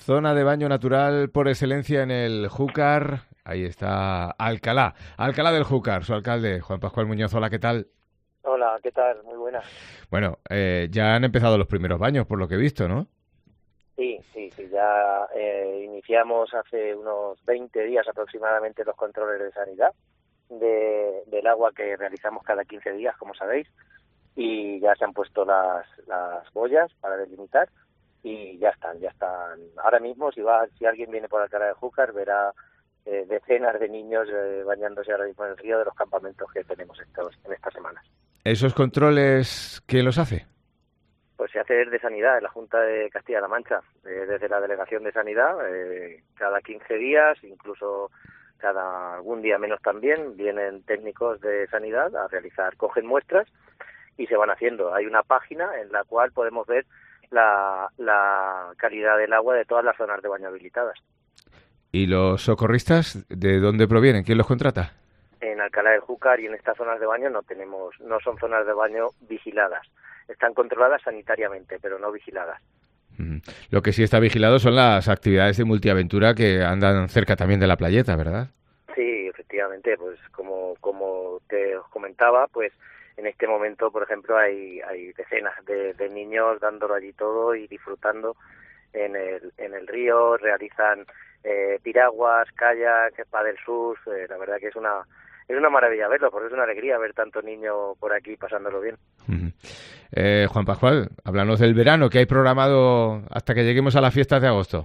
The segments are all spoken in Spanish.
zona de baño natural por excelencia en el Júcar. Ahí está Alcalá del Júcar, su alcalde, Juan Pascual Muñoz. Hola, ¿qué tal? Hola, ¿qué tal? Muy buenas. Bueno, ya han empezado los primeros baños, por lo que he visto, ¿no? Sí, ya iniciamos hace unos 20 días aproximadamente los controles de sanidad del agua que realizamos cada 15 días, como sabéis, y ya se han puesto las boyas para delimitar y ya están. Ahora mismo, si alguien viene por Alcalá de Júcar, verá decenas de niños bañándose ahora mismo en el río de los campamentos que tenemos en estas semanas. ¿Esos controles quién los hace? Pues se hace desde Sanidad, en la Junta de Castilla-La Mancha, desde la Delegación de Sanidad, cada 15 días, incluso algún día menos también, vienen técnicos de Sanidad a cogen muestras y se van haciendo. Hay una página en la cual podemos ver la calidad del agua de todas las zonas de baño habilitadas. ¿Y los socorristas de dónde provienen? ¿Quién los contrata? En Alcalá del Júcar y en estas zonas de baño no son zonas de baño vigiladas. Están controladas sanitariamente, pero no vigiladas. Lo que sí está vigilado son las actividades de multiaventura que andan cerca también de la playeta, ¿verdad? Sí, efectivamente, pues como te os comentaba, pues en este momento, por ejemplo, hay decenas de niños dándolo allí todo y disfrutando en el río, realizan piraguas, kayak, paddle surf, la verdad que es una maravilla verlo, porque es una alegría ver tanto niño por aquí pasándolo bien. Juan Pascual, háblanos del verano, ¿qué hay programado hasta que lleguemos a las fiestas de agosto?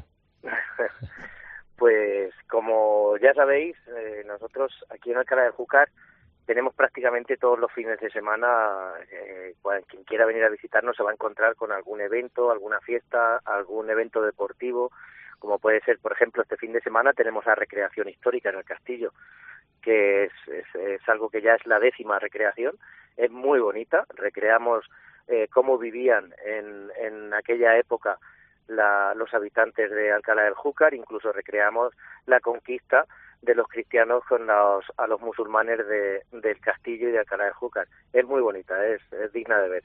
Pues como ya sabéis, nosotros aquí en Alcalá del Júcar tenemos prácticamente todos los fines de semana, quien quiera venir a visitarnos se va a encontrar con algún evento, alguna fiesta, algún evento deportivo, como puede ser, por ejemplo, este fin de semana tenemos la recreación histórica en el castillo, que es algo que ya es la 10ª recreación, es muy bonita, recreamos cómo vivían en aquella época los habitantes de Alcalá del Júcar, incluso recreamos la conquista de los cristianos a los musulmanes del castillo y de Alcalá del Júcar. Es muy bonita, es digna de ver.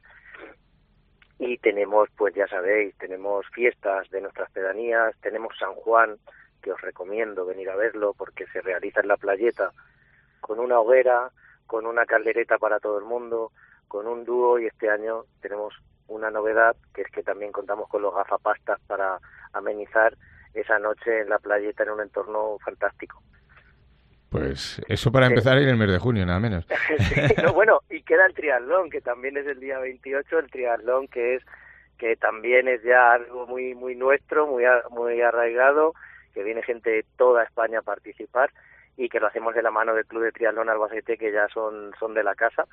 Y tenemos, pues ya sabéis, tenemos fiestas de nuestras pedanías, tenemos San Juan, que os recomiendo venir a verlo porque se realiza en la playeta con una hoguera, con una caldereta para todo el mundo, con un dúo, y este año tenemos una novedad, que es que también contamos con los gafapastas para amenizar esa noche en la playeta en un entorno fantástico. Pues eso para empezar en el mes de junio, nada menos. Sí, bueno, y queda el triatlón, que también es el día 28, el triatlón que también es ya algo muy muy nuestro, muy arraigado, que viene gente de toda España a participar y que lo hacemos de la mano del Club de Triatlón Albacete, que ya son de la casa,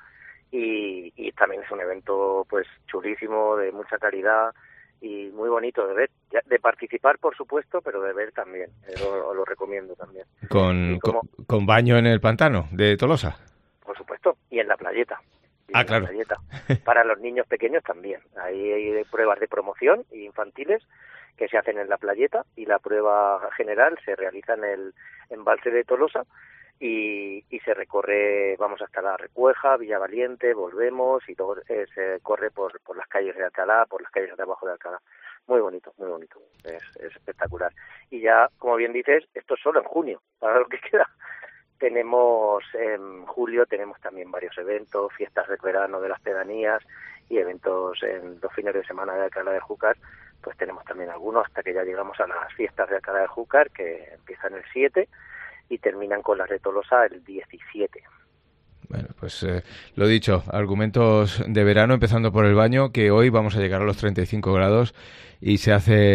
y también es un evento pues chulísimo, de mucha calidad y muy bonito de ver, de participar por supuesto, pero de ver también, os lo recomiendo también. Con baño en el pantano de Tolosa. Por supuesto, y en la playeta. Claro. La playeta. Para los niños pequeños también. Ahí hay pruebas de promoción infantiles que se hacen en la playeta y la prueba general se realiza en el embalse de Tolosa y se recorre, vamos hasta la Recueja, Villavaliente, volvemos y todo se corre por las calles de Alcalá, por las calles de abajo de Alcalá. Muy bonito, es espectacular. Y ya, como bien dices, esto es solo en junio, para lo que queda. Tenemos en julio también varios eventos, fiestas de verano de las pedanías y eventos en los fines de semana de Alcalá de Júcar, pues tenemos también algunos hasta que ya llegamos a las fiestas de Alcalá de Júcar, que empiezan el 7 y terminan con las de Tolosa el 17. Bueno, pues lo dicho, argumentos de verano, empezando por el baño, que hoy vamos a llegar a los 35 grados y se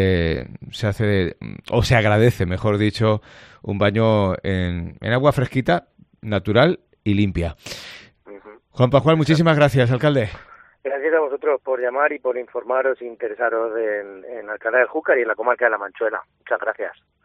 agradece, mejor dicho, un baño en agua fresquita, natural y limpia. Uh-huh. Juan Pascual, muchísimas gracias, alcalde. Gracias a vosotros por llamar y por informaros e interesaros en Alcalá del Júcar y en la comarca de La Manchuela. Muchas gracias.